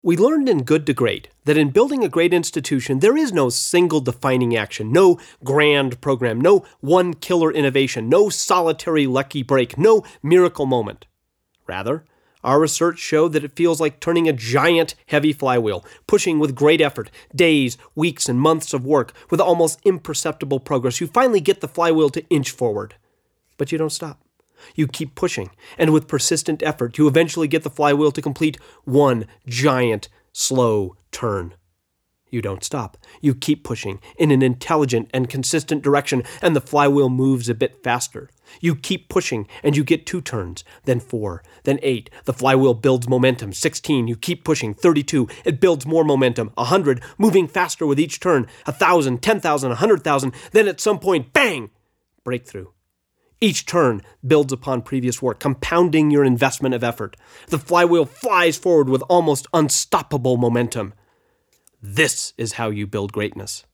We learned in Good to Great that in building a great institution, there is no single defining action, no grand program, no one killer innovation, no solitary lucky break, no miracle moment. Rather, our research showed that it feels like turning a giant, heavy flywheel, pushing with great effort, days, weeks, and months of work with almost imperceptible progress. You finally get the flywheel to inch forward, but you don't stop. You keep pushing, and with persistent effort, you eventually get the flywheel to complete one giant, slow turn. You don't stop. You keep pushing in an intelligent and consistent direction, and the flywheel moves a bit faster. You keep pushing, and you get 2 turns, then 4, then 8. The flywheel builds momentum. 16, you keep pushing. 32, it builds more momentum. 100, moving faster with each turn. 1,000, 10,000, 100,000. Then at some point, bang! Breakthrough. Each turn builds upon previous work, compounding your investment of effort. The flywheel flies forward with almost unstoppable momentum. This is how you build greatness.